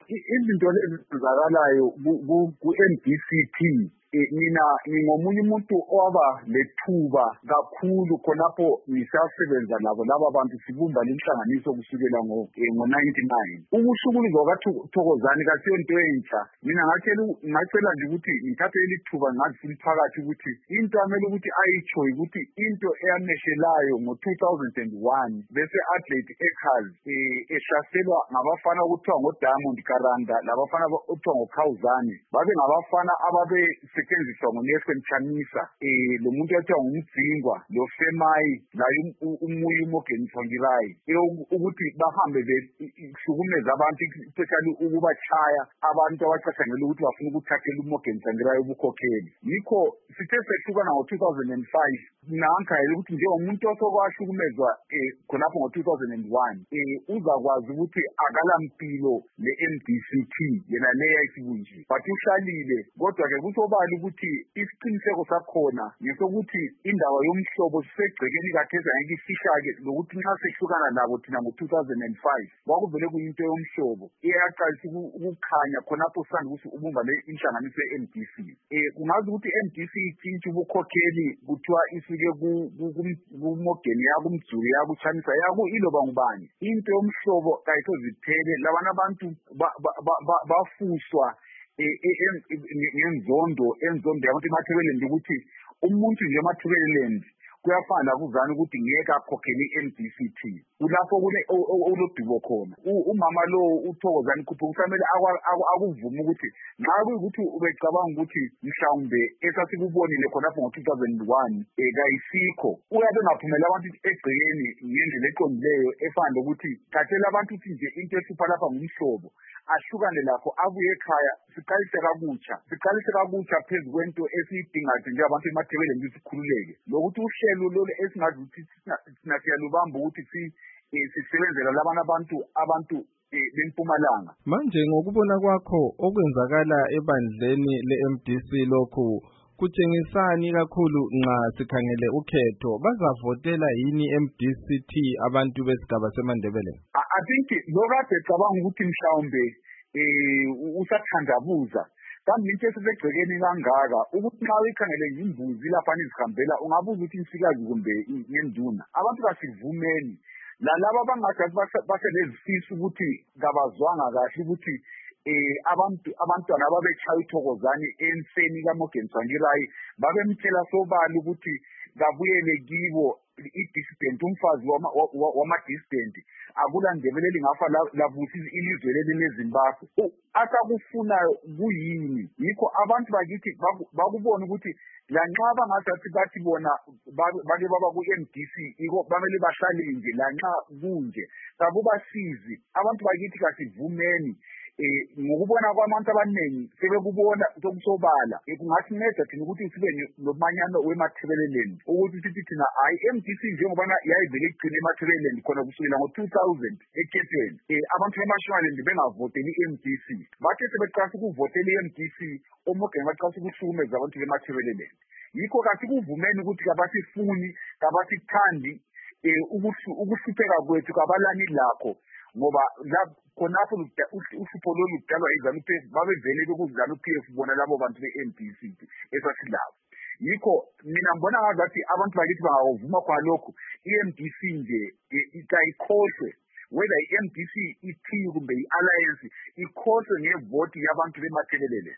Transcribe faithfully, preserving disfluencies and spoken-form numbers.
izinto lezizakalayo ku-M D C T mina ngingomunye umuntu owaba lethuba kakhulu khonapho ngisasebenza nabo laba bantu sibumba lenhlanganiso kusukela ngo ninety-nine. Ukushukuluzwa kwaThokozani kasiyonto entsha. Mina ngakela ngacela nje ukuthi ngithathe lithuba ngathi simphakathi ukuthi into amele ukuthi ayitsho ukuthi into eyameshelayo ngo two thousand one bese athlete ekhali ehlaselwa ngabafana ukuthiwa ngoDiamond Karanda labafana okuthiwa ngoKhawuzane babe ngabafana ababe setshenziswa nguNelson Chamisa eh lo muntu othiwa ngumdzingwa lo Femayi la umuyi uMorgan Tsvangirai ukuthi bahambe behlukumeza abantu especially ukubachaya abantu abacathangela ukuthi bafuna ukuthathela uMorgan Tsvangirai ubukhokheli. Yikho sithe sehlukana ngo two thousand five nankhayela ukuthi njengomuntu osokwahlukumezwa eh khonapho ngo two thousand one eh uzakwazi ukuthi akalampilo le-M D C T yena leyayisibunje but uhlalile kodwa ke kusobala ukuthi isiqiniseko sakhona ngesokuthi indaba yomhlobo sisegcekeni katheza ngikifisha-ke lokuthi nxa sehlukana nabo thina ngo two thousand five kwakuvele kuyinto yomhlobo eyaqalisa ukukhanya khonapho sanda ukuthi ubumba le inhlanganiso ye-M D C. Eh kungazi ukuthi i-M D C itshintsha ubukhokheli kuthiwa isuke kuMorgan yakumdzuri yakuChamisa yaku iloba ngubani into yomhlobo kayitho ziphele labana abantu bafuswa ngenzondo enzondo yabantu eMathebeleni ukuthi umuntu nje eMathebeleni kuyafana kuzana ukuthi ngeke akhokhele i-M D C T kulapho kune olodubo khona umama lo uThokozani Khuphe kufanele akuvuma ukuthi nxa kuyikuthi ubecabanga ukuthi mhlawumbe esasikubonile khonapho ngo two thousand one ekayisikho uyabe ngaphumela abantu egcekeni ngendlela eqondileyo efana ukuthi khathela abantu ukuthi nje into esipha lapha ngumhlobo ahlukane lapho abuye ekhaya siqalise kabutsha siqalise kabutsha phezu kwento esiyidingayo nje abantu eMathebeleni bisikhululeke lokuthi uhlelo lolu esingazi ukuthi sinasiyalubamba ukuthi si sisebenzela labana abantu abantu bempumalanga. Manje ngokubona kwakho okwenzakala ebandleni le-M D C lokhu kutshengisani kakhulu nxa sikhangele ukhetho bazavotela yini i-M D C T abantu besigaba seMandebeleni? I think lokade cabanga ukuthi mhlawumbe eh usathandabuza kambe into esesegcekeni kangaka ukuthi nxa uyikhangele imbuzi lapha nizihambela ungabuza ukuthi insikazi kumbe ngenduna abantu basivumeni lalabo abangathi baselezifisa ukuthi kabazwanga kahle ukuthi eh abantu abantwana ababechaya uThokozani enseni kaMorgan Tsvangirai babemtshela sobala ukuthi kabuyele kibo i-dissident umfazi wama-dissident akulandebeleli ngafa lavusa ilizwe leli leZimbabwe akakufunayo kuyini yikho abantu bakithi bakubona ukuthi lanxa bangazathi bathi bona bake baba ku-M D C iko bamele bahlale nje lanxa kunje kabubasizi abantu bakithi kasivumeni eh ngokubona kwabantu abaningi sebekubona sokusobala kungasineda thina ukuthi sibe nomanyano weMathebeleni ukuthi sithi thina hayi i-M D C njengoba yayivele igcine eMathebeleni khona kusukela ngo two thousand ekhethweni eh abantu beMashumaland bengavoteli i-M D C bathe sebeqala ukuvotela i-M D C oMorgan baqala ukuhlukumeza abantu beMathebeleni yikho kasikuvumeni ukuthi kabasifuni kabasithandi eh ukuhlupheka kwethu kabalani lakho ngoba la khonapho uhlupho lolu ludalwa iZANU-P F babevele bekuzanu-P F bona labo bantu be-M D C esasilabo yikho mina ngibona ngathi abantu bakithi bangavuma kwalokho i-M D C nje ikayikhohlwe whether i-M D C ithi kumbe i-alliance ikhohlwe ngevoti yabantu beMathebeleni.